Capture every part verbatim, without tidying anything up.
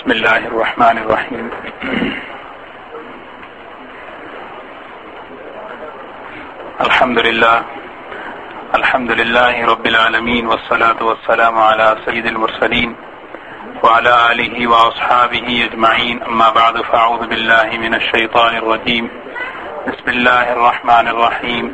بسم اللہ الرحمن الرحیم الحمد للہ الحمد للہ رب العالمین والصلاة والسلام علی سید المرسلین وعلى آلہ واصحابہ اجمعین اما بعد فاعوذ باللہ من الشیطان الرجیم بسم اللہ الرحمن الرحیم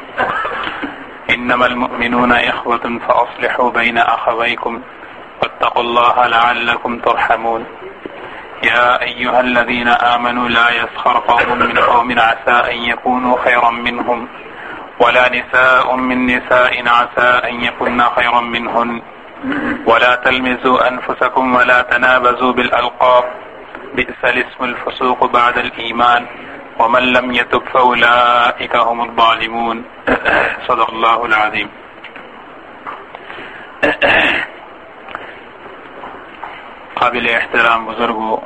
انما المؤمنون اخوة فاصلحوا بین اخویکم واتقوا الله لعلكم ترحمون يا أيها الذين آمنوا لا يسخر قوم من قوم عسى أن يكونوا خيرا منهم ولا نساء من نساء عسى أن يكون خيرا منهن ولا تلمزوا أنفسكم ولا تنابزوا بالألقاب بئس الاسم الفسوق بعد الإيمان ومن لم يتب فأولئك هم الظالمون صدق الله العظيم. قابل احترام بزرگوں،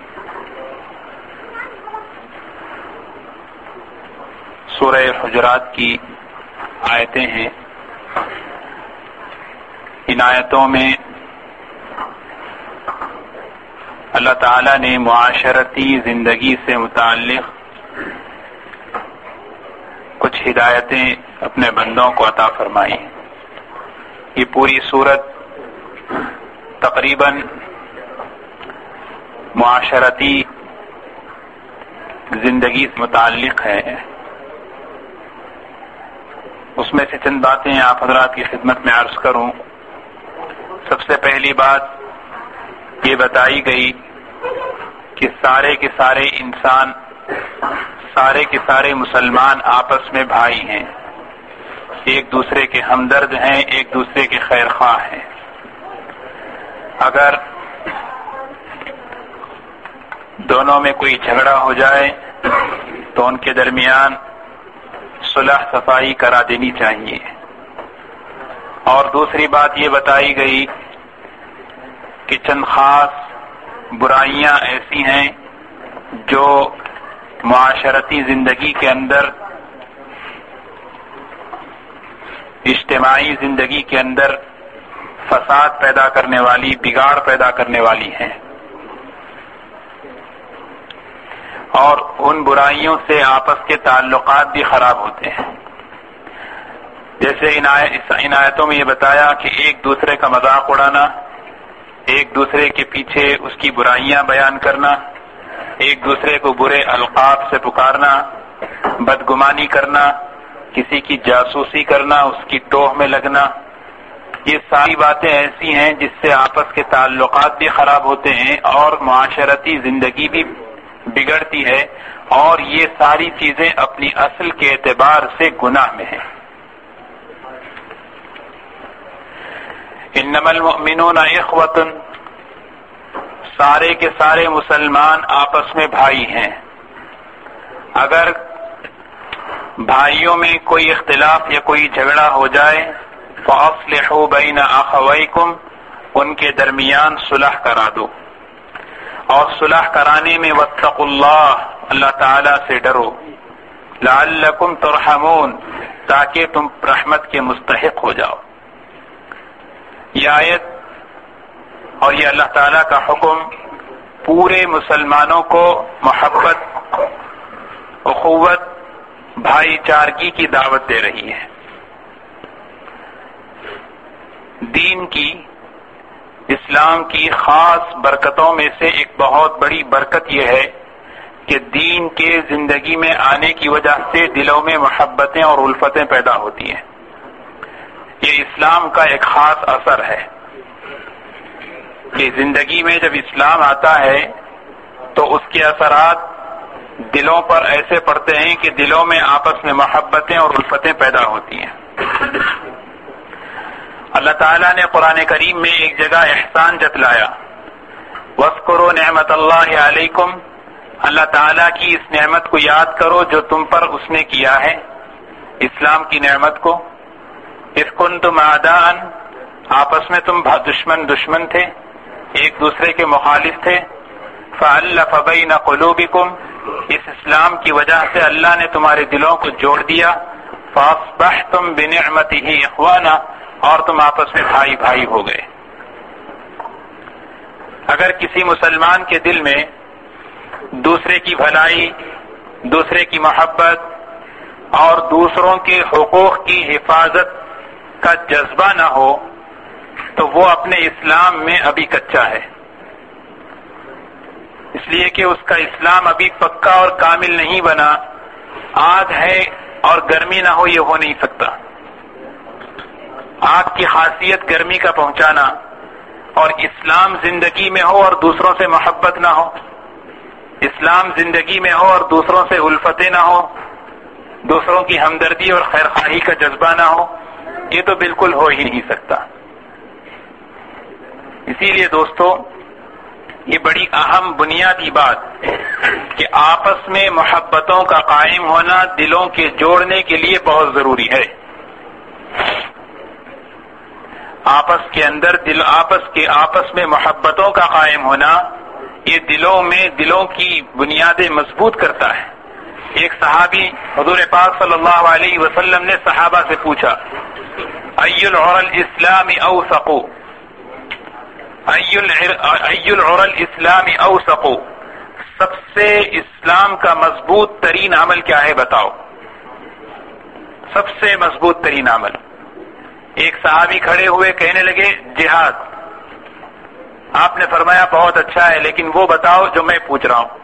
سورہ حجرات کی آیتیں ہیں. ان آیتوں میں اللہ تعالی نے معاشرتی زندگی سے متعلق کچھ ہدایتیں اپنے بندوں کو عطا فرمائی. یہ پوری سورت تقریباً معاشرتی زندگی سے متعلق ہے. اس میں سے چند باتیں آپ حضرات کی خدمت میں عرض کروں. سب سے پہلی بات یہ بتائی گئی کہ سارے کے سارے انسان، سارے کے سارے مسلمان آپس میں بھائی ہیں، ایک دوسرے کے ہمدرد ہیں، ایک دوسرے کے خیر خواہ ہیں. اگر دونوں میں کوئی جھگڑا ہو جائے تو ان کے درمیان صلح صفائی کرا دینی چاہیے. اور دوسری بات یہ بتائی گئی کہ چند خاص برائیاں ایسی ہیں جو معاشرتی زندگی کے اندر، اجتماعی زندگی کے اندر فساد پیدا کرنے والی، بگاڑ پیدا کرنے والی ہیں، اور ان برائیوں سے آپس کے تعلقات بھی خراب ہوتے ہیں. جیسے ان آیتوں میں یہ بتایا کہ ایک دوسرے کا مذاق اڑانا، ایک دوسرے کے پیچھے اس کی برائیاں بیان کرنا، ایک دوسرے کو برے القاب سے پکارنا، بدگمانی کرنا، کسی کی جاسوسی کرنا، اس کی ٹوہ میں لگنا، یہ ساری باتیں ایسی ہیں جس سے آپس کے تعلقات بھی خراب ہوتے ہیں اور معاشرتی زندگی بھی بگڑتی ہے، اور یہ ساری چیزیں اپنی اصل کے اعتبار سے گناہ میں ہیں. انما المؤمنون اخوۃ، سارے کے سارے مسلمان آپس میں بھائی ہیں. اگر بھائیوں میں کوئی اختلاف یا کوئی جھگڑا ہو جائے فاصلحوا بین اخویکم، ان کے درمیان صلح کرا دو. اور صلح کرانے میں واتقوا اللہ، اللہ تعالی سے ڈرو، لعلکم ترحمون، تاکہ تم رحمت کے مستحق ہو جاؤ. یہ آیت اور یہ اللہ تعالی کا حکم پورے مسلمانوں کو محبت، اخوت، بھائی چارگی کی دعوت دے رہی ہے. دین کی، اسلام کی خاص برکتوں میں سے ایک بہت بڑی برکت یہ ہے کہ دین کے زندگی میں آنے کی وجہ سے دلوں میں محبتیں اور الفتیں پیدا ہوتی ہیں. یہ اسلام کا ایک خاص اثر ہے کہ زندگی میں جب اسلام آتا ہے تو اس کے اثرات دلوں پر ایسے پڑتے ہیں کہ دلوں میں آپس میں محبتیں اور الفتیں پیدا ہوتی ہیں. اللہ تعالیٰ نے قرآن کریم میں ایک جگہ احسان جتلایا، وَاذْكُرُوا نِعْمَةَ اللَّهِ عَلَيْكُمْ، اللہ تعالیٰ کی اس نعمت کو یاد کرو جو تم پر اس نے کیا ہے، اسلام کی نعمت کو. اِذْ كُنْتُمْ أَعْدَاءً، آپس میں تم دشمن دشمن تھے، ایک دوسرے کے مخالف تھے. فَأَلَّفَ بَيْنَ قُلُوبِكُمْ، اس اسلام کی وجہ سے اللہ نے تمہارے دلوں کو جوڑ دیا. فَأَصْبَحْتُمْ بِنِعْمَتِهِ إِخْوَانًا، اور تم آپس میں بھائی بھائی ہو گئے. اگر کسی مسلمان کے دل میں دوسرے کی بھلائی، دوسرے کی محبت اور دوسروں کے حقوق کی حفاظت کا جذبہ نہ ہو تو وہ اپنے اسلام میں ابھی کچا ہے، اس لیے کہ اس کا اسلام ابھی پکا اور کامل نہیں بنا۔ آگ ہے اور گرمی نہ ہو، یہ ہو نہیں سکتا۔ آگ کی خاصیت گرمی کا پہنچانا، اور اسلام زندگی میں ہو اور دوسروں سے محبت نہ ہو، اسلام زندگی میں ہو اور دوسروں سے الفتیں نہ ہو، دوسروں کی ہمدردی اور خیرخواہی کا جذبہ نہ ہو، یہ تو بالکل ہو ہی نہیں سکتا۔ اسی لیے دوستو، یہ بڑی اہم بنیادی بات کہ آپس میں محبتوں کا قائم ہونا دلوں کے جوڑنے کے لیے بہت ضروری ہے۔ آپس کے اندر دل آپس کے آپس میں محبتوں کا قائم ہونا یہ دلوں میں دلوں کی بنیادیں مضبوط کرتا ہے۔ ایک صحابی حضور پاک صلی اللہ علیہ وسلم نے صحابہ سے پوچھا، ای العر الاسلام اوثق، ای العر الاسلام اوثق، سب سے اسلام کا مضبوط ترین عمل کیا ہے بتاؤ، سب سے مضبوط ترین عمل۔ ایک صحابی کھڑے ہوئے کہنے لگے جہاد۔ آپ نے فرمایا بہت اچھا ہے، لیکن وہ بتاؤ جو میں پوچھ رہا ہوں۔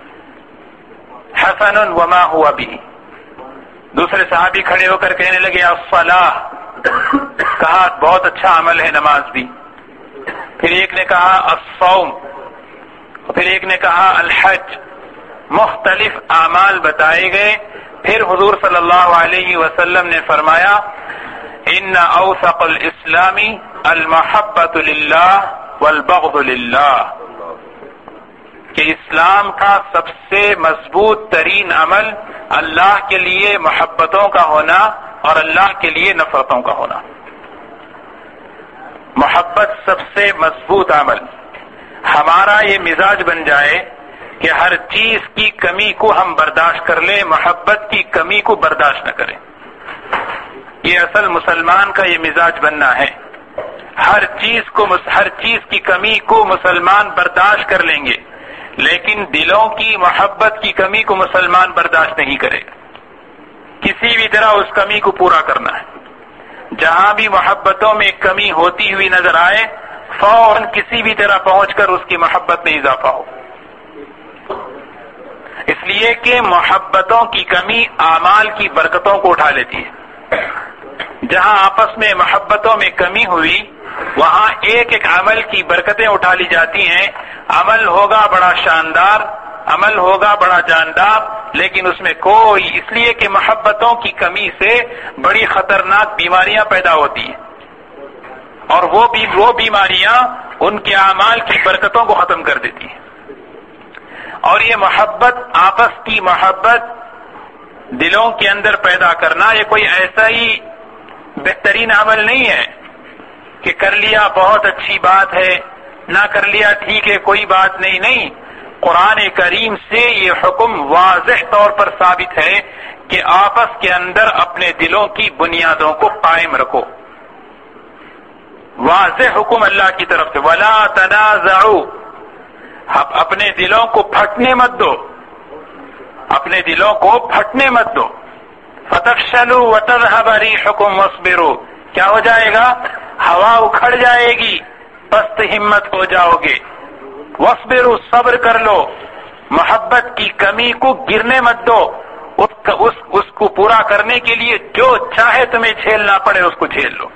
حسن وما ہوا بھی۔ دوسرے صحابی کھڑے ہو کر کہنے لگے الصلاۃ، کہا بہت اچھا عمل ہے نماز بھی۔ پھر ایک نے کہا الصوم، پھر ایک نے کہا الحج۔ مختلف اعمال بتائے گئے۔ پھر حضور صلی اللہ علیہ وسلم نے فرمایا ان اوثق الاسلام المحبۃ للہ والبغض للہ، کہ اسلام کا سب سے مضبوط ترین عمل اللہ کے لیے محبتوں کا ہونا اور اللہ کے لیے نفرتوں کا ہونا۔ محبت سب سے مضبوط عمل۔ ہمارا یہ مزاج بن جائے کہ ہر چیز کی کمی کو ہم برداشت کر لیں، محبت کی کمی کو برداشت نہ کریں۔ یہ اصل مسلمان کا یہ مزاج بننا ہے۔ ہر چیز کو ہر چیز کی کمی کو مسلمان برداشت کر لیں گے، لیکن دلوں کی محبت کی کمی کو مسلمان برداشت نہیں کرے گا۔ کسی بھی طرح اس کمی کو پورا کرنا ہے۔ جہاں بھی محبتوں میں کمی ہوتی ہوئی نظر آئے، فوراً کسی بھی طرح پہنچ کر اس کی محبت میں اضافہ ہو، اس لیے کہ محبتوں کی کمی اعمال کی برکتوں کو اٹھا لیتی ہے۔ جہاں آپس میں محبتوں میں کمی ہوئی، وہاں ایک ایک عمل کی برکتیں اٹھا لی جاتی ہیں۔ عمل ہوگا بڑا شاندار، عمل ہوگا بڑا جاندار، لیکن اس میں کوئی، اس لیے کہ محبتوں کی کمی سے بڑی خطرناک بیماریاں پیدا ہوتی ہیں، اور وہ بھی وہ بیماریاں ان کے اعمال کی برکتوں کو ختم کر دیتی ہیں۔ اور یہ محبت، آپس کی محبت دلوں کے اندر پیدا کرنا، یہ کوئی ایسا ہی بہترین عمل نہیں ہے کہ کر لیا بہت اچھی بات ہے، نہ کر لیا ٹھیک ہے کوئی بات نہیں۔ نہیں، قرآن کریم سے یہ حکم واضح طور پر ثابت ہے کہ آپس کے اندر اپنے دلوں کی بنیادوں کو قائم رکھو۔ واضح حکم اللہ کی طرف سے، وَلَا تَنَازَعُوا، اپنے دلوں کو پھٹنے مت دو، اپنے دلوں کو پھٹنے مت دو۔ فَتَفْشَلُوا وَتَذْهَبَ رِيحُكُمْ وَاصْبِرُوا، کیا ہو جائے گا؟ ہوا اکھڑ جائے گی، پست ہمت ہو جاؤ گے۔ وَاصْبِرُوا، صبر کر لو، محبت کی کمی کو گرنے مت دو، اس, اس, اس کو پورا کرنے کے لیے جو چاہے تمہیں جھیلنا پڑے اس کو جھیل لو۔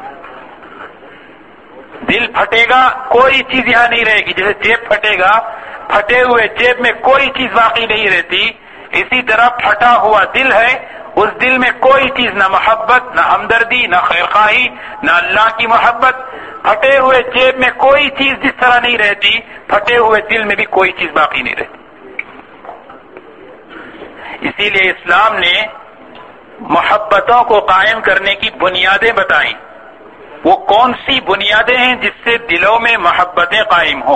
دل پھٹے گا، کوئی چیز یہاں نہیں رہے گی۔ جیسے جیب پھٹے گا، پھٹے ہوئے جیب میں کوئی چیز باقی نہیں رہتی، اسی طرح پھٹا ہوا دل ہے، اس دل میں کوئی چیز، نہ محبت، نہ ہمدردی، نہ خیرخواہی، نہ اللہ کی محبت۔ پھٹے ہوئے جیب میں کوئی چیز جس طرح نہیں رہتی، پھٹے ہوئے دل میں بھی کوئی چیز باقی نہیں رہتی۔ اسی لیے اسلام نے محبتوں کو قائم کرنے کی بنیادیں بتائیں۔ وہ کون سی بنیادیں ہیں جس سے دلوں میں محبتیں قائم ہوں؟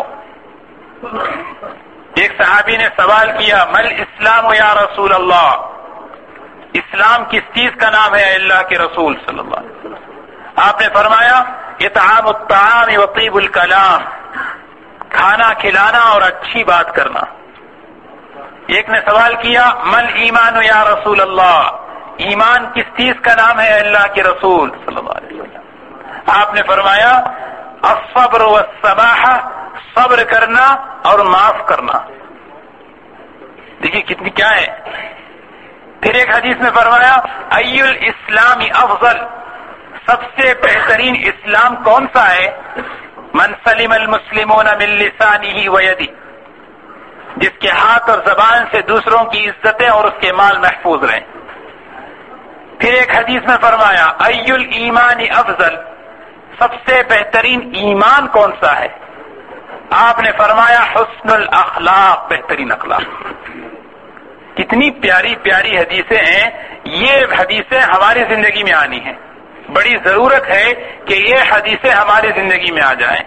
ایک صحابی نے سوال کیا، مل اسلام یا رسول اللہ، اسلام کس چیز کا نام ہے اللہ کے رسول صلی اللہ علیہ وسلم؟ آپ نے فرمایا اطعام الطعام و طیب الکلام، کھانا کھلانا اور اچھی بات کرنا. ایک نے سوال کیا مل ایمان یا رسول اللہ، ایمان کس چیز کا نام ہے اللہ کے رسول صلی اللہ علیہ وسلم؟ آپ نے فرمایا الصبر والسماحہ، صبر کرنا اور معاف کرنا. دیکھیے کتنی کیا ہے. پھر ایک حدیث میں فرمایا ای الاسلام افضل، سب سے بہترین اسلام کون سا ہے؟ من سلم المسلمون من لسانہ ویدہ، جس کے ہاتھ اور زبان سے دوسروں کی عزتیں اور اس کے مال محفوظ رہیں. پھر ایک حدیث میں فرمایا ای الایمان افضل، سب سے بہترین ایمان کون سا ہے؟ آپ نے فرمایا حسن الاخلاق، بہترین اخلاق. کتنی پیاری پیاری حدیثیں ہیں. یہ حدیثیں ہماری زندگی میں آنی ہیں. بڑی ضرورت ہے کہ یہ حدیثیں ہماری زندگی میں آ جائیں.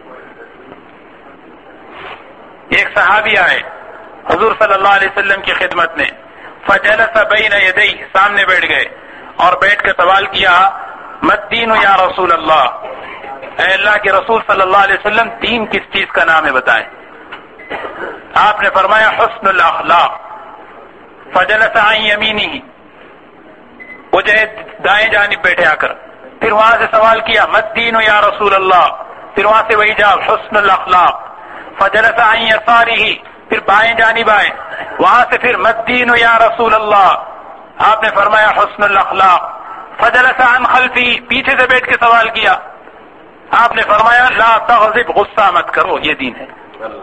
ایک صحابی آئے حضور صلی اللہ علیہ وسلم کی خدمت میں، فجلس بین یدیہ، سامنے بیٹھ گئے اور بیٹھ کے سوال کیا مد دین یا رسول اللہ، اے اللہ کے رسول صلی اللہ علیہ وسلم دین کس چیز کا نام ہے بتائیں. آپ نے فرمایا حسن الاخلاق. فجلس عن یمینہ، وہ جو ہے دائیں جانب بیٹھے آ کر. پھر وہاں سے سوال کیا مد دین یا رسول اللہ، پھر وہاں سے وہی جواب حسن الاخلاق. فجلس عن یسارہ، پھر بائیں جانب آئے، وہاں سے پھر مد دین یا رسول اللہ، آپ نے فرمایا حسن الاخلاق. فجلس عن خلفی، پیچھے سے بیٹھ کے سوال کیا، آپ نے فرمایا لا تغضب، غصہ مت کرو، یہ دین ہے.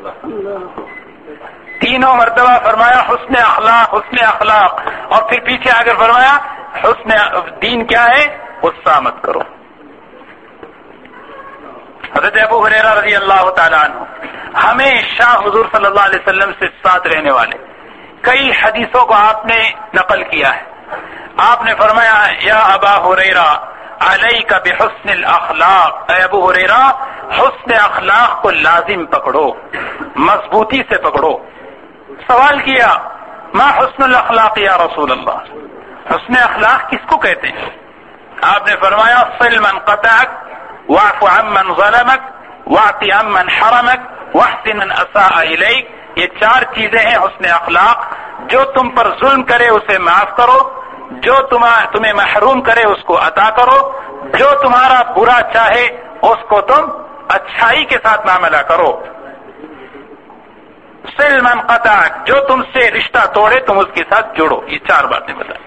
تینوں مرتبہ فرمایا حسن اخلاق حسن اخلاق، اور پھر پیچھے آ کر فرمایا حسن دین کیا ہے؟ غصہ مت کرو. حضرت ابو ہریرہ رضی اللہ تعالیٰ عنہ ہمیشہ حضور صلی اللہ علیہ وسلم سے ساتھ رہنے والے، کئی حدیثوں کو آپ نے نقل کیا ہے. آپ نے فرمایا یا ابا ہریرہ علیک بحسن الاخلاق، اے ابو ہریرہ حسن اخلاق کو لازم پکڑو، مضبوطی سے پکڑو. سوال کیا ما حسن الاخلاق یا رسول اللہ، حسن اخلاق کس کو کہتے ہیں؟ آپ نے فرمایا صل من قطعک، واعف عمن ظلمک، واعط عمن حرمک، واحسن من اساء الیک. یہ چار چیزیں ہیں حسن اخلاق. جو تم پر ظلم کرے اسے معاف کرو، جو تمہیں محروم کرے اس کو عطا کرو، جو تمہارا برا چاہے اس کو تم اچھائی کے ساتھ معاملہ کرو. صل من قطعک، جو تم سے رشتہ توڑے تم اس کے ساتھ جڑو. یہ چار باتیں بتائیں.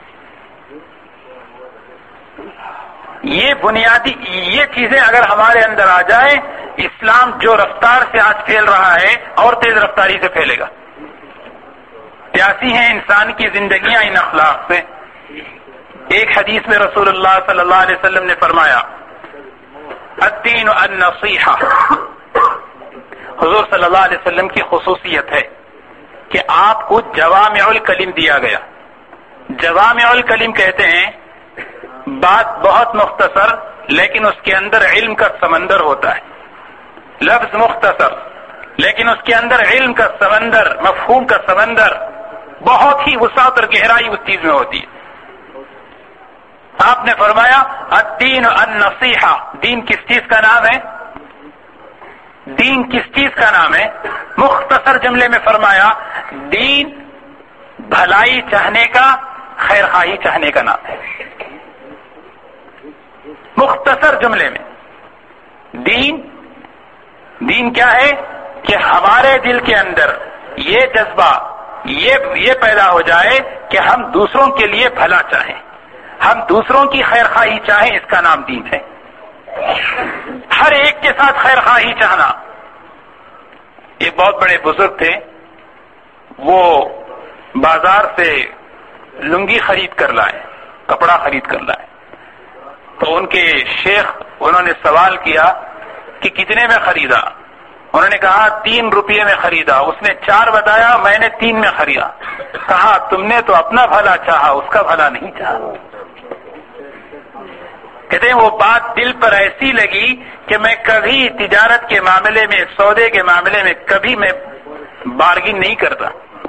یہ بنیادی یہ چیزیں اگر ہمارے اندر آ جائیں، اسلام جو رفتار سے آج پھیل رہا ہے اور تیز رفتاری سے پھیلے گا. پیاسی ہیں انسان کی زندگیاں ان اخلاق سے. ایک حدیث میں رسول اللہ صلی اللہ علیہ وسلم نے فرمایا الدین النصیحہ. حضور صلی اللہ علیہ وسلم کی خصوصیت ہے کہ آپ کو جوامع الکلم دیا گیا. جوامع الکلم کہتے ہیں بات بہت مختصر لیکن اس کے اندر علم کا سمندر ہوتا ہے. لفظ مختصر لیکن اس کے اندر علم کا سمندر، مفہوم کا سمندر، بہت ہی وسعت اور گہرائی اس چیز میں ہوتی ہے. آپ نے فرمایا الدین النصیحہ، دین کس چیز کا نام ہے؟ دین کس چیز کا نام ہے؟ مختصر جملے میں فرمایا دین بھلائی چاہنے کا، خیر خواہی چاہنے کا نام ہے. مختصر جملے میں دین دین کیا ہے کہ ہمارے دل کے اندر یہ جذبہ یہ یہ پیدا ہو جائے کہ ہم دوسروں کے لیے بھلا چاہیں، ہم دوسروں کی خیر خواہی چاہیں، اس کا نام دین ہے. ہر ایک کے ساتھ خیر خواہی چاہنا. ایک بہت بڑے بزرگ تھے، وہ بازار سے لنگی خرید کر لائے، کپڑا خرید کر لائے. تو ان کے شیخ انہوں نے سوال کیا کہ کتنے میں خریدا؟ انہوں نے کہا تین روپے میں خریدا. اس نے چار بتایا، میں نے تین میں خریدا. کہا تم نے تو اپنا بھلا چاہا، اس کا بھلا نہیں چاہا. کہتے ہیں وہ بات دل پر ایسی لگی کہ میں کبھی تجارت کے معاملے میں، سودے کے معاملے میں کبھی میں بارگن نہیں کرتا.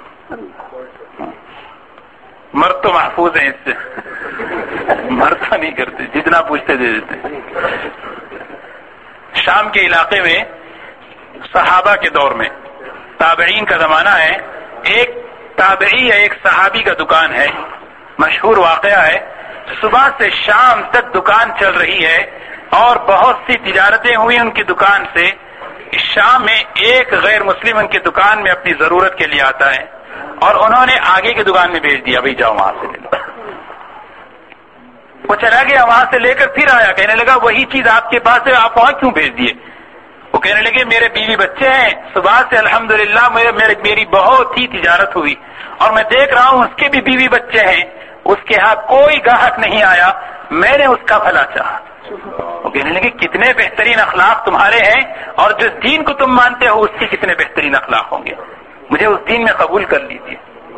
مرد تو محفوظ ہیں اس سے، مرد تو نہیں کرتے، جتنا پوچھتے دے دیتے. شام کے علاقے میں صحابہ کے دور میں، تابعین کا زمانہ ہے، ایک تابعی یا ایک صحابی کا دکان ہے، مشہور واقعہ ہے، صبح سے شام تک دکان چل رہی ہے اور بہت سی تجارتیں ہوئی ان کی دکان سے. شام میں ایک غیر مسلم ان کی دکان میں اپنی ضرورت کے لیے آتا ہے اور انہوں نے آگے کی دکان میں بھیج دیا، بھائی جاؤ وہاں سے لے لو. وہ چلا گیا، وہاں سے لے کر پھر آیا، کہنے لگا وہی چیز آپ کے پاس ہے، آپ وہاں کیوں بھیج دیے؟ وہ کہنے لگے میرے بیوی بچے ہیں، صبح سے الحمدللہ میری بہت ہی تجارت ہوئی اور میں دیکھ رہا ہوں اس کے بھی بیوی بچے ہیں، اس کے ہاں کوئی گاہک نہیں آیا، میں نے اس کا بھلا چاہا. وہ کہنے لگے کتنے بہترین اخلاق تمہارے ہیں اور جس دین کو تم مانتے ہو اس کے کتنے بہترین اخلاق ہوں گے، مجھے اس دین میں قبول کر لیجیے.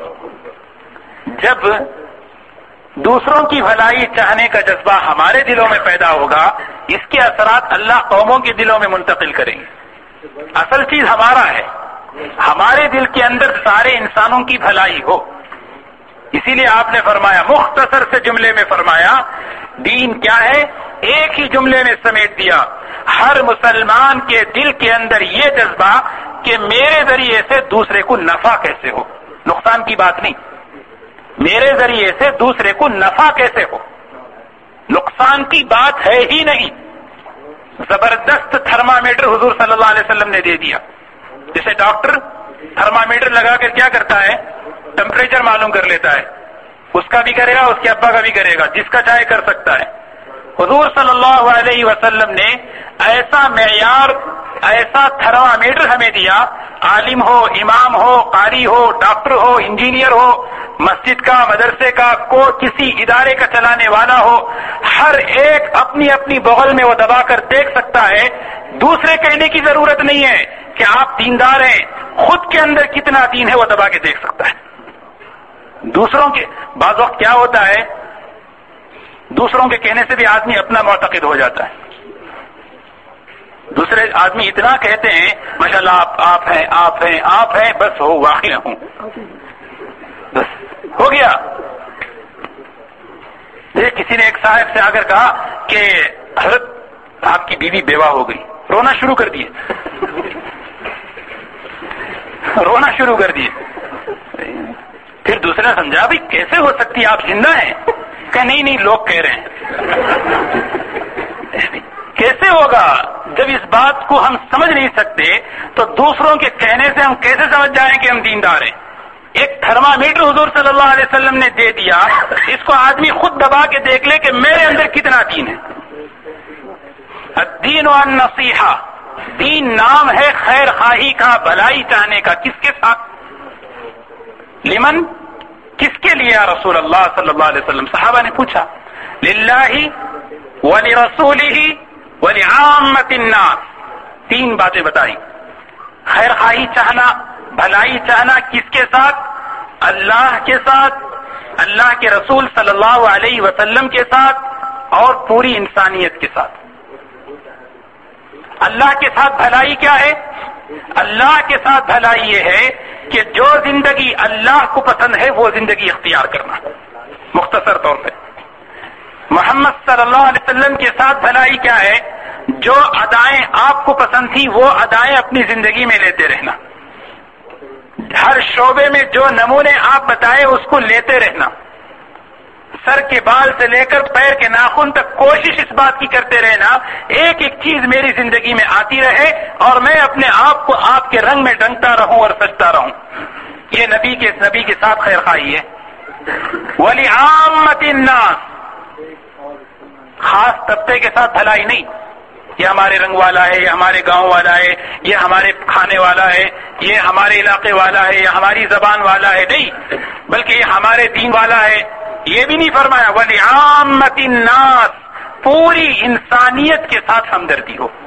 جب دوسروں کی بھلائی چاہنے کا جذبہ ہمارے دلوں میں پیدا ہوگا، اس کے اثرات اللہ قوموں کے دلوں میں منتقل کریں گے. اصل چیز ہمارا ہے، ہمارے دل کے اندر سارے انسانوں کی بھلائی ہو. اسی لیے آپ نے فرمایا، مختصر سے جملے میں فرمایا، دین کیا ہے ایک ہی جملے میں سمیٹ دیا، ہر مسلمان کے دل کے اندر یہ جذبہ کہ میرے ذریعے سے دوسرے کو نفع کیسے ہو، نقصان کی بات نہیں، میرے ذریعے سے دوسرے کو نفع کیسے ہو، نقصان کی بات ہے ہی نہیں. زبردست تھرمامیٹر حضور صلی اللہ علیہ وسلم نے دے دیا. جیسے ڈاکٹر تھرمامیٹر لگا کر کیا کرتا ہے، ٹمپریچر معلوم کر لیتا ہے، اس کا بھی کرے گا، اس کے ابا کا بھی کرے گا، جس کا چاہے کر سکتا ہے. حضور صلی اللہ علیہ وسلم نے ایسا معیار، ایسا تھرمامیٹر ہمیں دیا، عالم ہو، امام ہو، قاری ہو، ڈاکٹر ہو، انجینئر ہو، مسجد کا، مدرسے کا، کو کسی ادارے کا چلانے والا ہو، ہر ایک اپنی اپنی بغل میں وہ دبا کر دیکھ سکتا ہے. دوسرے کہنے کی ضرورت نہیں ہے کہ آپ دیندار ہیں، خود کے اندر کتنا دین ہے وہ دبا کے دیکھ سکتا ہے. دوسروں کے بعض وقت کیا ہوتا ہے، دوسروں کے کہنے سے بھی آدمی اپنا معتقد ہو جاتا ہے. دوسرے آدمی اتنا کہتے ہیں ماشاءاللہ آپ آپ ہیں آپ ہیں آپ ہیں بس ہو واقعی ہوں، بس ہو گیا. کسی نے ایک صاحب سے آ کر کہا کہ حضرت آپ کی بیوی بیوہ ہو گئی، رونا شروع کر دیے رونا شروع کر دیے. پھر دوسرے نے سمجھا بھائی کیسے ہو سکتی ہے، آپ زندہ ہیں؟ کہ نہیں نہیں لوگ کہہ رہے ہیں. کیسے ہوگا جب اس بات کو ہم سمجھ نہیں سکتے تو دوسروں کے کہنے سے ہم کیسے سمجھ جائیں کہ ہم دیندار ہیں. ایک تھرمامیٹر حضور صلی اللہ علیہ وسلم نے دے دیا، اس کو آدمی خود دبا کے دیکھ لے کہ میرے اندر کتنا دین ہے. الدین والنصیحہ، دین نام ہے خیر خواہی کا، بھلائی چاہنے کا. کس کے ساتھ؟ لمن، کس کے لیے یا رسول اللہ صلی اللہ علیہ وسلم؟ صحابہ نے پوچھا. للہ ولرسولہ ولعامۃ الناس. تین باتیں بتائیں. خیر خواہی چاہنا، بھلائی چاہنا کس کے ساتھ؟ اللہ کے ساتھ، اللہ کے رسول صلی اللہ علیہ وسلم کے ساتھ اور پوری انسانیت کے ساتھ. اللہ کے ساتھ بھلائی کیا ہے؟ اللہ کے ساتھ بھلائی یہ ہے کہ جو زندگی اللہ کو پسند ہے وہ زندگی اختیار کرنا. مختصر طور پہ محمد صلی اللہ علیہ وسلم کے ساتھ بھلائی کیا ہے؟ جو ادائیں آپ کو پسند تھی وہ ادائیں اپنی زندگی میں لیتے رہنا. ہر شعبے میں جو نمونے آپ بتائے اس کو لیتے رہنا. سر کے بال سے لے کر پیر کے ناخن تک کوشش اس بات کی کرتے رہنا ایک ایک چیز میری زندگی میں آتی رہے اور میں اپنے آپ کو آپ کے رنگ میں ڈنگتا رہوں اور سجتا رہوں. یہ نبی کے نبی کے ساتھ خیر خواہی ہے. وَلِعَامَّةِ النَّاسِ، خاص طبقے کے ساتھ بھلائی نہیں. یہ ہمارے رنگ والا ہے، یہ ہمارے گاؤں والا ہے، یہ ہمارے کھانے والا ہے، یہ ہمارے علاقے والا ہے، یہ ہماری زبان والا ہے، نہیں، بلکہ یہ ہمارے دین والا ہے. یہ بھی نہیں فرمایا. وَلِعَامَّةِ النَّاسِ، پوری انسانیت کے ساتھ ہمدردی ہو.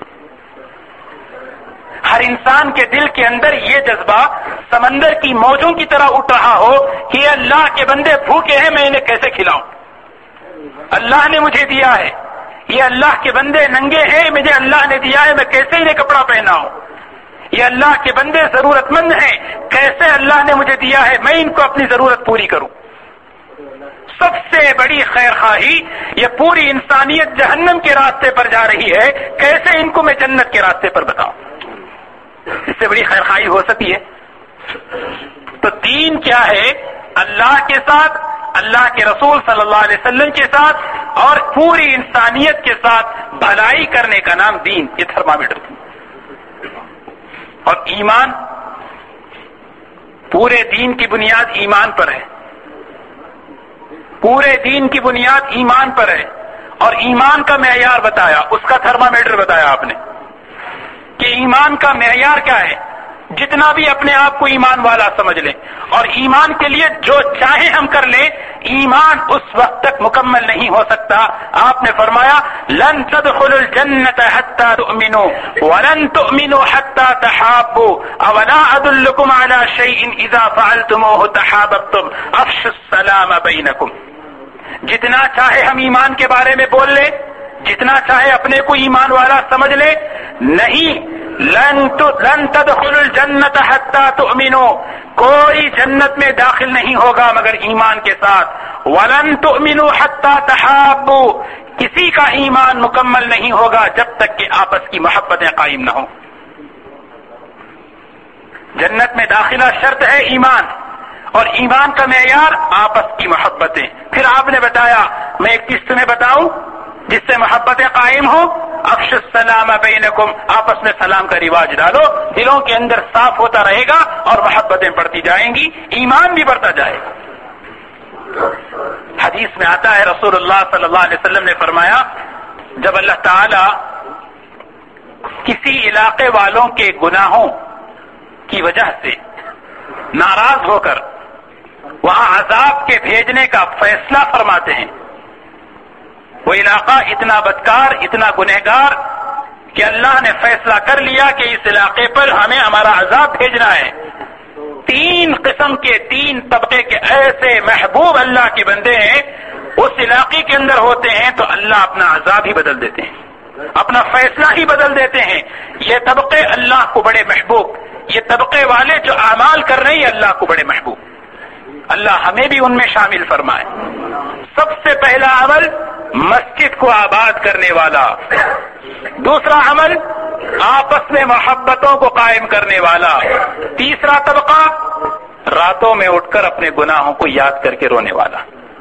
ہر انسان کے دل کے اندر یہ جذبہ سمندر کی موجوں کی طرح اٹھ رہا ہو کہ یہ اللہ کے بندے بھوکے ہیں، میں انہیں کیسے کھلاؤں؟ اللہ نے مجھے دیا ہے. یہ اللہ کے بندے ننگے ہیں، مجھے اللہ نے دیا ہے، میں کیسے انہیں کپڑا پہناؤں؟ یہ اللہ کے بندے ضرورت مند ہیں، کیسے اللہ نے مجھے دیا ہے میں ان کو اپنی ضرورت پوری کروں؟ سب سے بڑی خیر خواہی، یہ پوری انسانیت جہنم کے راستے پر جا رہی ہے، کیسے ان کو میں جنت کے راستے پر بتاؤں؟ اس سے بڑی خیرخواہی ہو سکتی ہے؟ تو دین کیا ہے؟ اللہ کے ساتھ، اللہ کے رسول صلی اللہ علیہ وسلم کے ساتھ اور پوری انسانیت کے ساتھ بھلائی کرنے کا نام دین، یہ تھرمامیٹر۔ اور ایمان، پورے دین کی بنیاد ایمان پر ہے، پورے دین کی بنیاد ایمان پر ہے۔ اور ایمان کا معیار بتایا، اس کا تھرمامیٹر بتایا آپ نے کہ ایمان کا معیار کیا ہے۔ جتنا بھی اپنے آپ کو ایمان والا سمجھ لیں اور ایمان کے لیے جو چاہے ہم کر لیں، ایمان اس وقت تک مکمل نہیں ہو سکتا۔ آپ نے فرمایا لن تدخلوا الجنة حتى تؤمنوا ولن تؤمنوا حتى تحابوا اولا ادلكم على شيء اذا فعلتموه تحاببتم افشوا السلام بينكم۔ جتنا چاہے ہم ایمان کے بارے میں بول لیں، جتنا چاہے اپنے کو ایمان والا سمجھ لیں، نہیں، لن لن تدخلوا الجنة حتى تؤمنوا، کوئی جنت میں داخل نہیں ہوگا مگر ایمان کے ساتھ۔ ولن تؤمنوا حتى تحابوا، کسی کا ایمان مکمل نہیں ہوگا جب تک کہ آپس کی محبتیں قائم نہ ہوں۔ جنت میں داخلہ شرط ہے ایمان، اور ایمان کا معیار آپس کی محبتیں۔ پھر آپ نے بتایا، میں ایک چیز تمہیں بتاؤں جس سے محبتیں قائم ہوں، افشوا السلام بینکم، آپس میں سلام کا رواج ڈالو، دلوں کے اندر صاف ہوتا رہے گا اور محبتیں بڑھتی جائیں گی، ایمان بھی بڑھتا جائے گا۔ حدیث میں آتا ہے رسول اللہ صلی اللہ علیہ وسلم نے فرمایا، جب اللہ تعالی کسی علاقے والوں کے گناہوں کی وجہ سے ناراض ہو کر وہاں عذاب کے بھیجنے کا فیصلہ فرماتے ہیں، وہ علاقہ اتنا بدکار، اتنا گنہگار کہ اللہ نے فیصلہ کر لیا کہ اس علاقے پر ہمیں ہمارا عذاب بھیجنا ہے۔ تین قسم کے، تین طبقے کے ایسے محبوب اللہ کے بندے ہیں، اس علاقے کے اندر ہوتے ہیں تو اللہ اپنا عذاب ہی بدل دیتے ہیں، اپنا فیصلہ ہی بدل دیتے ہیں۔ یہ طبقے اللہ کو بڑے محبوب، یہ طبقے والے جو اعمال کر رہے ہیں اللہ کو بڑے محبوب، اللہ ہمیں بھی ان میں شامل فرمائے۔ سب سے پہلا عمل مسجد کو آباد کرنے والا، دوسرا عمل آپس میں محبتوں کو قائم کرنے والا، تیسرا طبقہ راتوں میں اٹھ کر اپنے گناہوں کو یاد کر کے رونے والا۔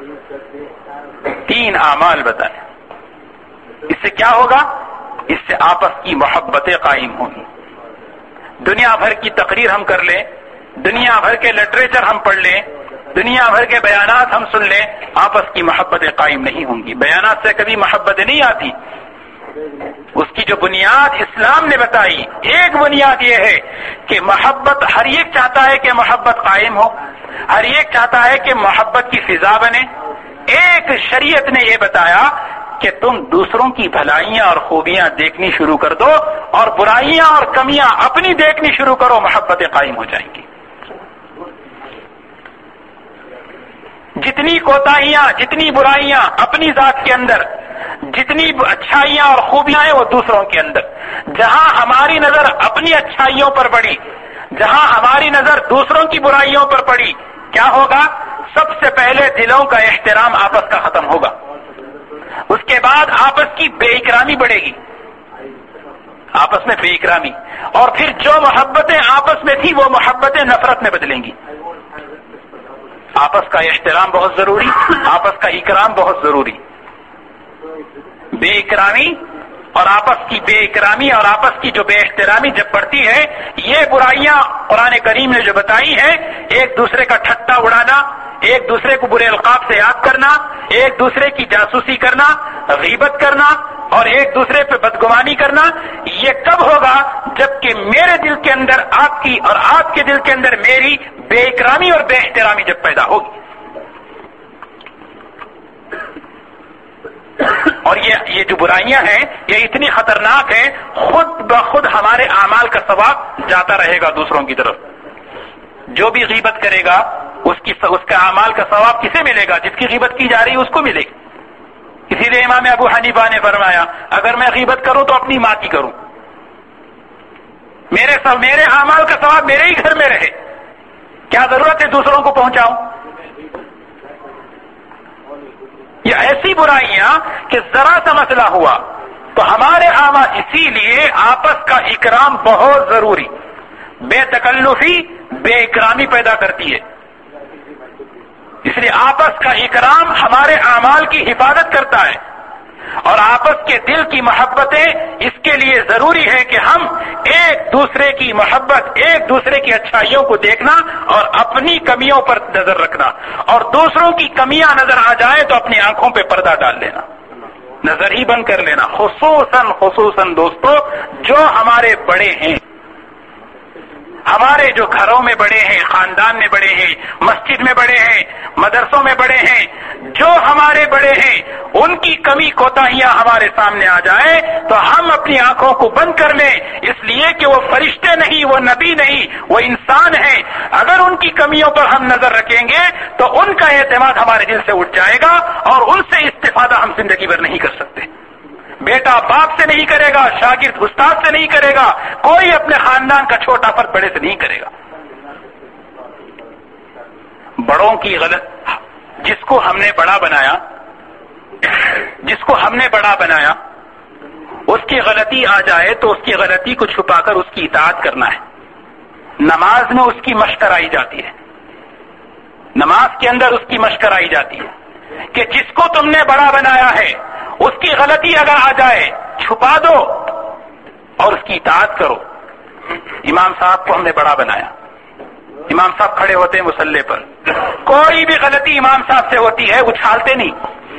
تین اعمال بتائیں، اس سے کیا ہوگا؟ اس سے آپس کی محبتیں قائم ہوں گی۔ دنیا بھر کی تقریر ہم کر لیں، دنیا بھر کے لٹریچر ہم پڑھ لیں، دنیا بھر کے بیانات ہم سن لیں، آپس کی محبتیں قائم نہیں ہوں گی۔ بیانات سے کبھی محبتیں نہیں آتی۔ اس کی جو بنیاد اسلام نے بتائی، ایک بنیاد یہ ہے کہ محبت، ہر ایک چاہتا ہے کہ محبت قائم ہو، ہر ایک چاہتا ہے کہ محبت کی فضا بنے۔ ایک شریعت نے یہ بتایا کہ تم دوسروں کی بھلائیاں اور خوبیاں دیکھنی شروع کر دو اور برائیاں اور کمیاں اپنی دیکھنی شروع کرو، محبتیں قائم ہو جائیں گی۔ جتنی کوتاہیاں، جتنی برائیاں اپنی ذات کے اندر، جتنی اچھائیاں اور خوبیاں ہیں وہ دوسروں کے اندر، جہاں ہماری نظر اپنی اچھائیوں پر پڑی، جہاں ہماری نظر دوسروں کی برائیوں پر پڑی، کیا ہوگا؟ سب سے پہلے دلوں کا احترام آپس کا ختم ہوگا، اس کے بعد آپس کی بے اکرامی بڑھے گی، آپس میں بے اکرامی، اور پھر جو محبتیں آپس میں تھی وہ محبتیں نفرت میں بدلیں گی۔ آپس کا احترام بہت ضروری، آپس کا اکرام بہت ضروری۔ بے اکرامی اور آپس کی بے اکرامی اور آپس کی جو بے احترامی جب بڑھتی ہے، یہ برائیاں قرآن کریم نے جو بتائی ہیں، ایک دوسرے کا ٹھٹا اڑانا، ایک دوسرے کو برے القاب سے یاد کرنا، ایک دوسرے کی جاسوسی کرنا، غیبت کرنا اور ایک دوسرے پہ بدگمانی کرنا، یہ کب ہوگا؟ جبکہ میرے دل کے اندر آپ کی اور آپ کے دل کے اندر میری بے اکرامی اور بے احترامی جب پیدا ہوگی۔ اور یہ یہ جو برائیاں ہیں یہ اتنی خطرناک ہیں، خود بخود ہمارے اعمال کا ثواب جاتا رہے گا دوسروں کی طرف۔ جو بھی غیبت کرے گا اس کی اس کا اعمال کا ثواب کسے ملے گا؟ جس کی غیبت کی جا رہی ہے اس کو ملے گی۔ اسی لیے امام ابو حنیفہ نے فرمایا اگر میں غیبت کروں تو اپنی ماں کی کروں، میرے سب میرے اعمال کا ثواب میرے ہی گھر میں رہے، کیا ضرورت ہے دوسروں کو پہنچاؤں؟ یہ ایسی برائیاں کہ ذرا سا مسئلہ ہوا تو ہمارے اعمال، اسی لیے آپس کا اکرام بہت ضروری، بے تکلفی بے اکرامی پیدا کرتی ہے. اس لیے آپس کا اکرام ہمارے اعمال کی حفاظت کرتا ہے، اور آپس کے دل کی محبتیں اس کے لیے ضروری ہے کہ ہم ایک دوسرے کی محبت، ایک دوسرے کی اچھائیوں کو دیکھنا اور اپنی کمیوں پر نظر رکھنا، اور دوسروں کی کمیاں نظر آ جائے تو اپنی آنکھوں پہ پردہ ڈال لینا، نظر ہی بند کر لینا. خصوصاً خصوصاً دوستو جو ہمارے بڑے ہیں، ہمارے جو گھروں میں بڑے ہیں، خاندان میں بڑے ہیں، مسجد میں بڑے ہیں، مدرسوں میں بڑے ہیں، جو ہمارے بڑے ہیں ان کی کمی کوتاہیاں ہمارے سامنے آ جائے تو ہم اپنی آنکھوں کو بند کر لیں، اس لیے کہ وہ فرشتے نہیں، وہ نبی نہیں، وہ انسان ہیں. اگر ان کی کمیوں پر ہم نظر رکھیں گے تو ان کا اعتماد ہمارے دل سے اٹھ جائے گا اور ان سے استفادہ ہم زندگی بھر نہیں کر سکتے. بیٹا باپ سے نہیں کرے گا، شاگرد استاد سے نہیں کرے گا، کوئی اپنے خاندان کا چھوٹا فرد بڑے سے نہیں کرے گا. بڑوں کی غلط، جس کو ہم نے بڑا بنایا جس کو ہم نے بڑا بنایا اس کی غلطی آ جائے تو اس کی غلطی کو چھپا کر اس کی اطاعت کرنا ہے. نماز میں اس کی مشق کرائی جاتی ہے، نماز کے اندر اس کی مشق کرائی جاتی ہے کہ جس کو تم نے بڑا بنایا ہے اس کی غلطی اگر آ جائے چھپا دو اور اس کی اطاعت کرو. امام صاحب کو ہم نے بڑا بنایا، امام صاحب کھڑے ہوتے ہیں مصلی پر، کوئی بھی غلطی امام صاحب سے ہوتی ہے اچھالتے نہیں.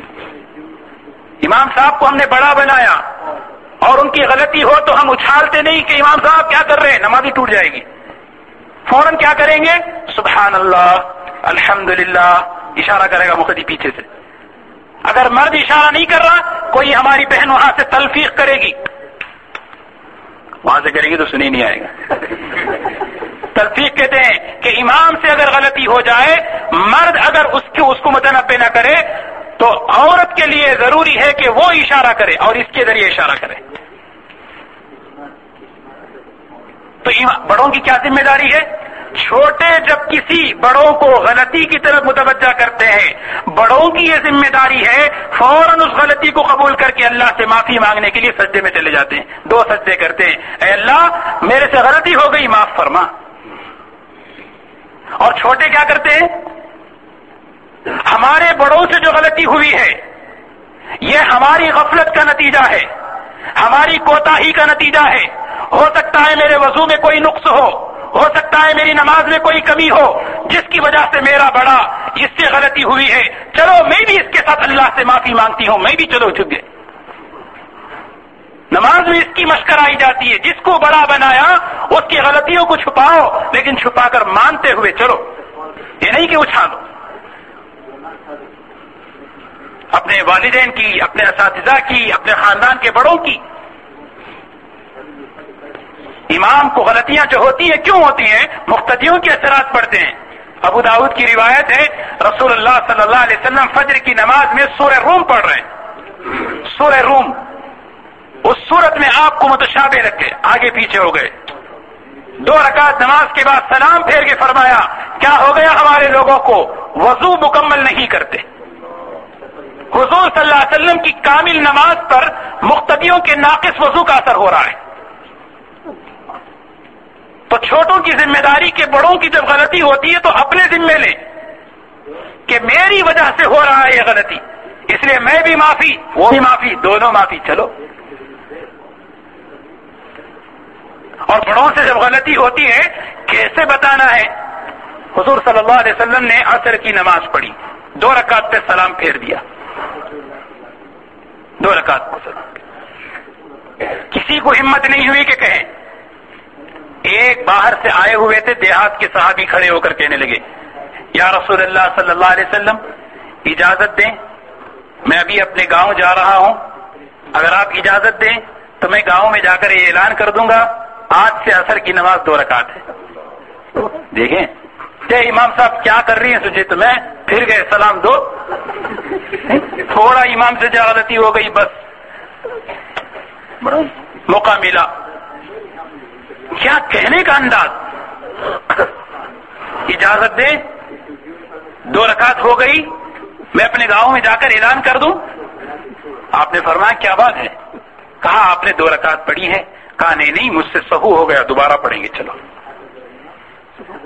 امام صاحب کو ہم نے بڑا بنایا اور ان کی غلطی ہو تو ہم اچھالتے نہیں کہ امام صاحب کیا کر رہے ہیں، نماز ہی ٹوٹ جائے گی. فوراً کیا کریں گے، سبحان اللہ الحمدللہ، اشارہ کرے گا مقتدی پیچھے سے. اگر مرد اشارہ نہیں کر رہا، کوئی ہماری بہن وہاں سے تلفیق کرے گی، وہاں سے کرے گی تو سنی نہیں آئے گا. تلفیق کہتے ہیں کہ امام سے اگر غلطی ہو جائے، مرد اگر اس کو اس کو متنبہ نہ کرے تو عورت کے لیے ضروری ہے کہ وہ اشارہ کرے اور اس کے ذریعے اشارہ کرے. تو بڑوں کی کیا ذمہ داری ہے؟ چھوٹے جب کسی بڑوں کو غلطی کی طرف متوجہ کرتے ہیں، بڑوں کی یہ ذمہ داری ہے فوراً اس غلطی کو قبول کر کے اللہ سے معافی مانگنے کے لیے سجدے میں چلے جاتے ہیں. دو سجدے کرتے ہیں، اے اللہ میرے سے غلطی ہو گئی معاف فرما. اور چھوٹے کیا کرتے ہیں؟ ہمارے بڑوں سے جو غلطی ہوئی ہے یہ ہماری غفلت کا نتیجہ ہے، ہماری کوتاہی کا نتیجہ ہے. ہو سکتا ہے میرے وضو میں کوئی نقص ہو، ہو سکتا ہے میری نماز میں کوئی کمی ہو جس کی وجہ سے میرا بڑا اس سے غلطی ہوئی ہے، چلو میں بھی اس کے ساتھ اللہ سے معافی مانگتی ہوں، میں بھی چلو جھک گئے. نماز میں اس کی مشق کرائی جاتی ہے، جس کو بڑا بنایا اس کی غلطیوں کو چھپاؤ، لیکن چھپا کر مانتے ہوئے چلو، یہ نہیں کہ اچھالو. اپنے والدین کی، اپنے اساتذہ کی، اپنے خاندان کے بڑوں کی. امام کو غلطیاں جو ہوتی ہیں کیوں ہوتی ہیں؟ مقتدیوں کے اثرات پڑتے ہیں. ابو داؤد کی روایت ہے رسول اللہ صلی اللہ علیہ وسلم فجر کی نماز میں سورہ روم پڑھ رہے ہیں. سورہ روم، اس سورت میں آپ کو متشابہ رکھے، آگے پیچھے ہو گئے. دو رکعت نماز کے بعد سلام پھیر کے فرمایا کیا ہو گیا ہمارے لوگوں کو وضو مکمل نہیں کرتے. حضور صلی اللہ علیہ وسلم کی کامل نماز پر مقتدیوں کے ناقص وضو کا اثر ہو رہا ہے. تو چھوٹوں کی ذمہ داری کہ بڑوں کی جب غلطی ہوتی ہے تو اپنے ذمے لیں کہ میری وجہ سے ہو رہا ہے یہ غلطی، اس لیے میں بھی معافی وہ بھی معافی، دونوں معافی. چلو. اور بڑوں سے جب غلطی ہوتی ہے کیسے بتانا ہے؟ حضور صلی اللہ علیہ وسلم نے عصر کی نماز پڑھی، دو رکعت پہ سلام پھیر دیا، دو رکعت کو سلام. کسی کو ہمت نہیں ہوئی کہ کہیں. ایک باہر سے آئے ہوئے تھے دیہات کے صحابی کھڑے ہو کر کہنے لگے یا رسول اللہ صلی اللہ علیہ وسلم اجازت دیں، میں ابھی اپنے گاؤں جا رہا ہوں، اگر آپ اجازت دیں تو میں گاؤں میں جا کر یہ اعلان کر دوں گا آج سے عصر کی نماز دو رکعت ہے. دیکھیں کہ امام صاحب کیا کر رہی ہیں سوچے تو میں پھر گئے سلام دو، تھوڑا امام سے جو غلطی ہو گئی بس موقع ملا. کیا کہنے کا انداز، اجازت دے دو رکعت ہو گئی میں اپنے گاؤں میں جا کر اعلان کر دوں. آپ نے فرمایا کیا بات ہے؟ کہا آپ نے دو رکعت پڑھی ہے؟ کہا نہیں نہیں مجھ سے سہو ہو گیا، دوبارہ پڑھیں گے. چلو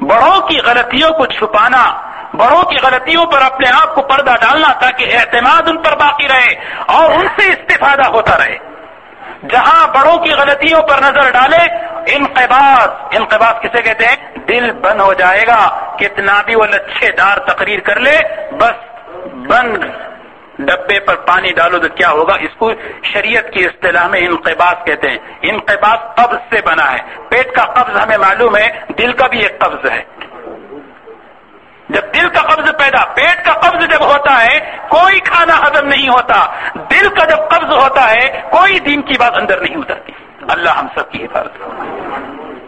بڑوں کی غلطیوں کو چھپانا، بڑوں کی غلطیوں پر اپنے آپ کو پردہ ڈالنا تاکہ اعتماد ان پر باقی رہے اور ان سے استفادہ ہوتا رہے۔ جہاں بڑوں کی غلطیوں پر نظر ڈالے، انقباض، انقباض کسے کہتے ہیں؟ دل بند ہو جائے گا، کتنا بھی وہ لچھے دار تقریر کر لے، بس بند ڈبے پر پانی ڈالو تو کیا ہوگا؟ اس کو شریعت کی اصطلاح میں انقباض کہتے ہیں۔ انقباض قبض سے بنا ہے، پیٹ کا قبض ہمیں معلوم ہے، دل کا بھی ایک قبض ہے۔ جب دل کا قبض پیدا، پیٹ کا قبض جب ہوتا ہے کوئی کھانا ہضم نہیں ہوتا، دل کا جب قبض ہوتا ہے کوئی دین کی بات اندر نہیں اترتی۔ اللہ ہم سب کی حفاظت کرے۔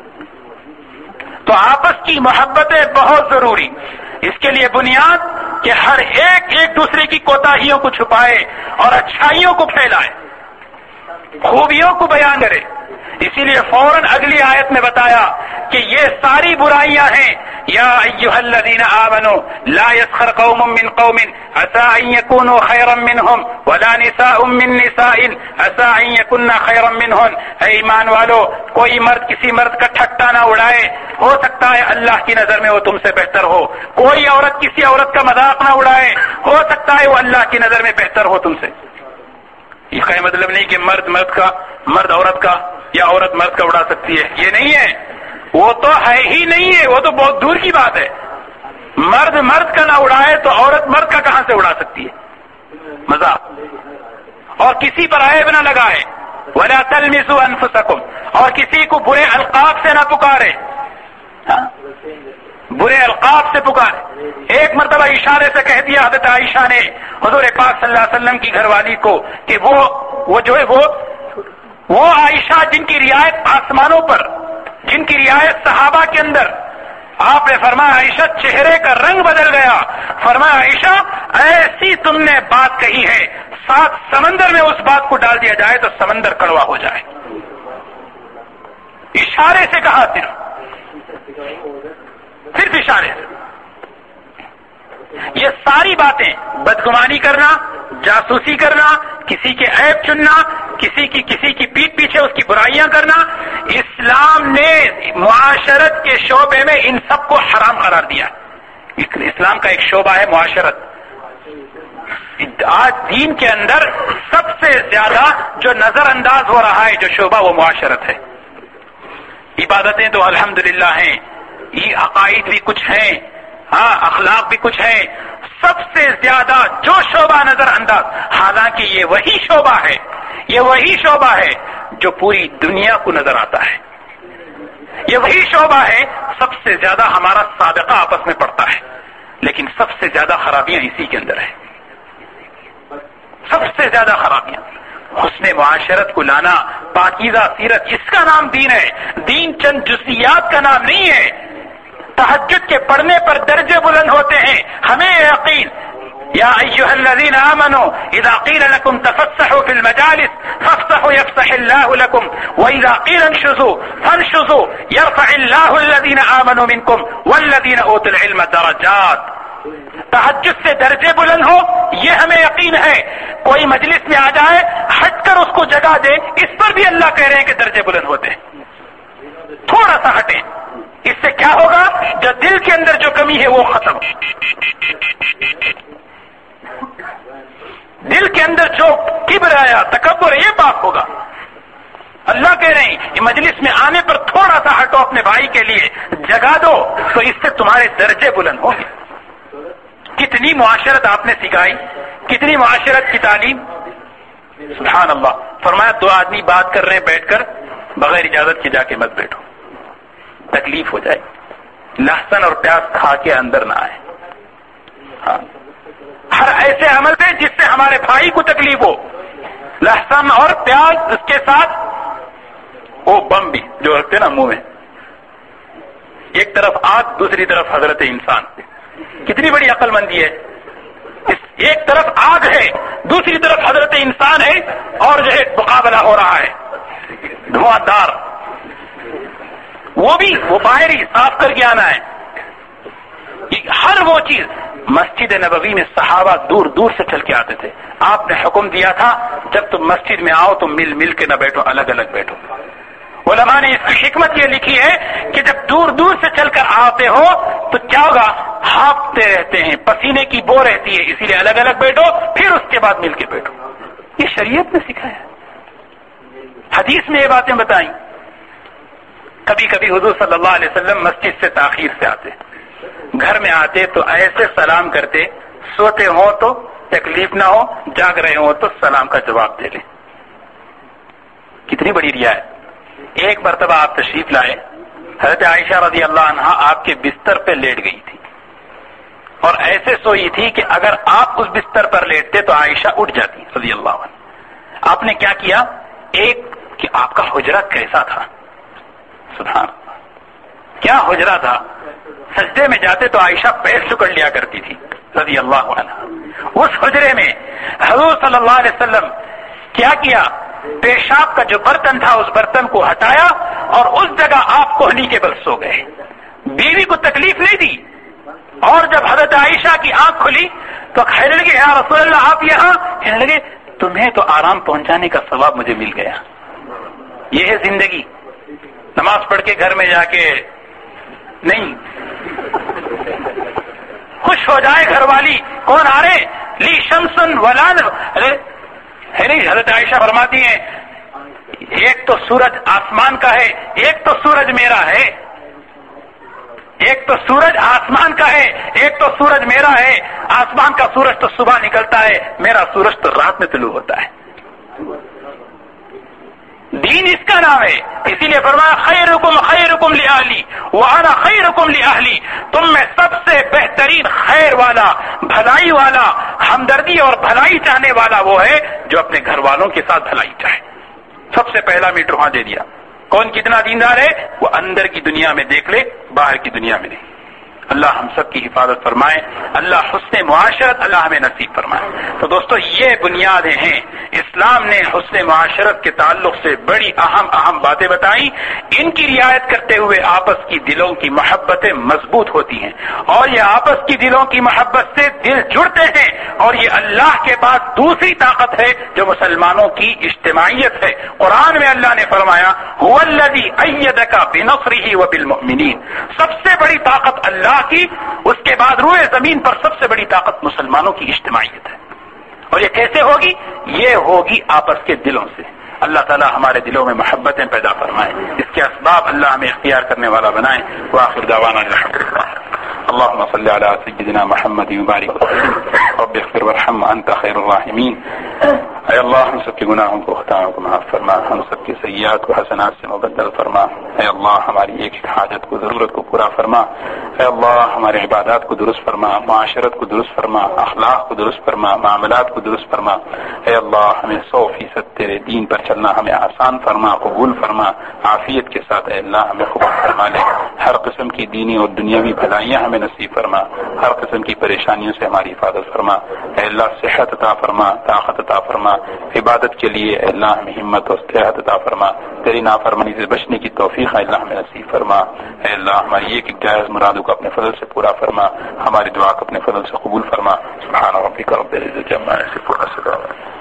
تو آپس کی محبتیں بہت ضروری، اس کے لیے بنیاد کہ ہر ایک ایک دوسرے کی کوتاہیوں کو چھپائے اور اچھائیوں کو پھیلائے، خوبیوں کو بیان کرے۔ اسی لیے فوراً اگلی آیت میں بتایا کہ یہ ساری برائیاں ہیں۔ یا ایھا الذین آمنوا لا یسخر قوم من قوم عسى ان یکونوا خیرا منہم ولا نساء من نساء عسى ان یکن خیرا منہن۔ اے ایمان والو، کوئی مرد کسی مرد کا ٹھٹا نہ اڑائے، ہو سکتا ہے اللہ کی نظر میں وہ تم سے بہتر ہو۔ کوئی عورت کسی عورت کا مذاق نہ اڑائے، ہو سکتا ہے وہ اللہ کی نظر میں بہتر ہو تم سے۔ اس کا مطلب نہیں کہ مرد مرد کا مرد عورت کا یا عورت مرد کا اڑا سکتی ہے، یہ نہیں ہے، وہ تو ہے ہی نہیں ہے، وہ تو بہت دور کی بات ہے۔ مرد مرد کا نہ اڑائے تو عورت مرد کا کہاں سے اڑا سکتی ہے مذاق؟ اور کسی پر عیب نہ لگائے، ولا تلمسوا انفسکم، اور کسی کو برے القاب سے نہ پکارے، ہاں؟ برے القاب سے پکارے۔ ایک مرتبہ اشارے سے کہہ دیا حضرت عائشہ نے حضور پاک صلی اللہ علیہ وسلم کی گھر والی کو کہ وہ وہ جو ہے وہ وہ عائشہ جن کی رعایت آسمانوں پر، جن کی رعایت صحابہ کے اندر، آپ نے فرمایا عائشہ چہرے کا رنگ بدل گیا، فرمایا عائشہ ایسی تم نے بات کہی ہے، ساتھ سمندر میں اس بات کو ڈال دیا جائے تو سمندر کڑوا ہو جائے۔ اشارے سے کہا، صرف صرف اشارے سے۔ یہ ساری باتیں، بدگمانی کرنا، جاسوسی کرنا، کسی کے عیب چننا، کسی کی کسی کی پیٹھ پیچھے اس کی برائیاں کرنا، اسلام نے معاشرت کے شعبے میں ان سب کو حرام قرار دیا۔ اسلام کا ایک شعبہ ہے معاشرت۔ آج دین کے اندر سب سے زیادہ جو نظر انداز ہو رہا ہے جو شعبہ وہ معاشرت ہے۔ عبادتیں تو الحمدللہ ہیں، یہ عقائد بھی کچھ ہیں، ہاں اخلاق بھی کچھ ہیں، سب سے زیادہ جو شعبہ نظر انداز، حالانکہ یہ وہی شعبہ ہے، یہ وہی شعبہ ہے جو پوری دنیا کو نظر آتا ہے، یہ وہی شعبہ ہے سب سے زیادہ ہمارا سابقہ آپس میں پڑتا ہے، لیکن سب سے زیادہ خرابیاں اسی کے اندر ہیں، سب سے زیادہ خرابیاں۔ حسن معاشرت کو لانا، پاکیزہ سیرت، اس کا نام دین ہے۔ دین چند جزئیات کا نام نہیں ہے۔ تہجد کے پڑھنے پر درجے بلند ہوتے ہیں، ہمیں یقین۔ یا ایھا الذین آمنوا اذا قیل لکم تفسحوا فی المجالس فافسحوا یفسح اللہ لکم واذا قیل انشزوا فانشزوا یرفع اللہ الذین آمنوا منکم والذین اوتوا العلم درجات۔ تہجد سے درجے بلند ہو، یہ ہمیں یقین ہے۔ کوئی مجلس میں آ جائے، ہٹ کر اس کو جگہ دے، اس پر بھی اللہ کہہ رہے ہیں کہ درجے بلند ہوتے ہیں۔ تھوڑا سا ہٹیں، اس سے کیا ہوگا؟ جو دل کے اندر جو کمی ہے وہ ختم، دل کے اندر جو کبر آیا، تکبر، یہ پاک ہوگا۔ اللہ کہہ رہے ہیں کہ مجلس میں آنے پر تھوڑا سا ہٹو، اپنے بھائی کے لیے جگہ دو، تو اس سے تمہارے درجے بلند ہوں گے۔ کتنی معاشرت آپ نے سکھائی، کتنی معاشرت کی تعلیم، سبحان اللہ۔ فرمایا دو آدمی بات کر رہے ہیں بیٹھ کر، بغیر اجازت کے جا کے مت بیٹھو، تکلیف ہو جائے۔ لہسن اور پیاز کھا کے اندر نہ آئے، ہاں ہر ایسے عمل سے جس سے ہمارے بھائی کو تکلیف ہو۔ لہسن اور پیاز، اس کے ساتھ وہ بم بھی جو رکھتے نا منہ میں، ایک طرف آگ دوسری طرف حضرت انسان، کتنی بڑی عقل مندی ہے۔ اس ایک طرف آگ ہے، دوسری طرف حضرت انسان ہے، اور جو ہے مقابلہ ہو رہا ہے دھواں دار، وہ بھی وہ باہر ہی صاف کر کے آنا ہے۔ ہر وہ چیز، مسجد نبوی میں صحابہ دور دور سے چل کے آتے تھے۔ آپ نے حکم دیا تھا جب تم مسجد میں آؤ تو مل مل کے نہ بیٹھو، الگ الگ بیٹھو۔ علماء نے اس کی حکمت یہ لکھی ہے کہ جب دور دور سے چل کر آتے ہو تو کیا ہوگا، ہانپتے رہتے ہیں، پسینے کی بو رہتی ہے، اسی لیے الگ الگ بیٹھو، پھر اس کے بعد مل کے بیٹھو. یہ شریعت نے سکھایا. حدیث میں یہ باتیں بتائیں. کبھی کبھی حضور صلی اللہ علیہ وسلم مسجد سے تاخیر سے آتے، گھر میں آتے تو ایسے سلام کرتے، سوتے ہوں تو تکلیف نہ ہو، جاگ رہے ہوں تو سلام کا جواب دے لیں. کتنی بڑی رعایت. ایک مرتبہ آپ تشریف لائے، حضرت عائشہ رضی اللہ عنہا آپ کے بستر پہ لیٹ گئی تھی اور ایسے سوئی تھی کہ اگر آپ اس بستر پر لیٹتے تو عائشہ اٹھ جاتی رضی اللہ عنہ. آپ نے کیا کیا، ایک کہ آپ کا حجرہ کیسا تھا، سبحان اللہ کیا حجرہ تھا. سجدے میں جاتے تو عائشہ پیر سکڑ لیا کرتی تھی رضی اللہ عنہ. اس حجرے میں حضور صلی اللہ علیہ وسلم کیا کیا، پیشاب کا جو برتن تھا اس برتن کو ہٹایا اور اس جگہ آپ کوہنی کے بل سو گئے. بیوی کو تکلیف نہیں دی. اور جب حضرت عائشہ کی آنکھ کھلی تو کہنے لگے یا رسول اللہ آپ یہاں، کہنے لگے تمہیں تو آرام پہنچانے کا ثواب مجھے مل گیا. یہ ہے زندگی. نماز پڑھ کے گھر میں جا کے نہیں، خوش ہو جائے گھر والی، کون آ رہے، لی شمسن ولان، ارے ہے نہیں. حضرت عائشہ فرماتی ہیں ایک تو سورج آسمان کا ہے، ایک تو سورج میرا ہے. ایک تو سورج آسمان کا ہے، ایک تو سورج میرا ہے. آسمان کا سورج تو صبح نکلتا ہے، میرا سورج تو رات میں طلوع ہوتا ہے. دین اس کا نام ہے. اسی لیے فرمایا خیرکم خیرکم لأہلی وانا خیرکم لأہلی. تم میں سب سے بہترین خیر والا، بھلائی والا، ہمدردی اور بھلائی چاہنے والا وہ ہے جو اپنے گھر والوں کے ساتھ بھلائی چاہے. سب سے پہلا میٹر وہاں دے دیا. کون کتنا دیندار ہے، وہ اندر کی دنیا میں دیکھ لے، باہر کی دنیا میں نہیں. اللہ ہم سب کی حفاظت فرمائے. اللہ حسن معاشرت اللہ ہمیں نصیب فرمائے. تو دوستو یہ بنیادیں ہیں. اسلام نے حسن معاشرت کے تعلق سے بڑی اہم اہم باتیں بتائیں. ان کی رعایت کرتے ہوئے آپس کی دلوں کی محبتیں مضبوط ہوتی ہیں اور یہ آپس کی دلوں کی محبت سے دل جڑتے ہیں. اور یہ اللہ کے بعد دوسری طاقت ہے جو مسلمانوں کی اجتماعیت ہے. قرآن میں اللہ نے فرمایا هو الذی ایدک بنصرہ وبالمؤمنین. سب سے بڑی طاقت اللہ کی، اس کے بعد روئے زمین پر سب سے بڑی طاقت مسلمانوں کی اجتماعیت ہے. اور یہ کیسے ہوگی، یہ ہوگی آپس کے دلوں سے. اللہ تعالیٰ ہمارے دلوں میں محبتیں پیدا فرمائے، اس کے اسباب اللہ ہمیں اختیار کرنے والا بنائے. وآخر دعوانا الحمدللہ. اللهم صل على سيدنا محمد وبارك وسلم. رب اغفر وارحم وانت خير الراحمين. اے اللہ ہم سب کے گناہوں کو خطاؤں کو معاف فرما، ہم سب کی سیئات کو حسنات سے مبدل فرما. اے اللہ ہماری ایک ایک حاجت کو، ضرورت کو پورا فرما. اے اللہ ہمارے عبادات کو درست فرما، معاشرت کو درست فرما، اخلاق کو درست فرما، معاملات کو درست فرما. اے اللہ ہمیں سو فیصد تیرے دین پر چلنا ہمیں آسان فرما، قبول فرما. عافیت کے ساتھ اے اللہ ہمیں قبول فرما لے. ہر قسم کی دینی اور دنیاوی بھلائیاں ہمیں نصیب فرما. ہر قسم کی پریشانیوں سے ہماری حفاظت فرما. اے اللہ صحت عطا فرما، طاقت عطا فرما. عبادت کے لیے اے اللہ ہمیں ہمت اور استطاعت عطا فرما. تیری نافرمانی سے بچنے کی توفیق اے اللہ ہمیں نصیب فرما. اے اللہ ہماری ایک ایک جائز مرادوں کو اپنے فضل سے پورا فرما. ہماری دعا کو اپنے فضل سے قبول فرما. سبحان ربک رب العزت عما یصفون.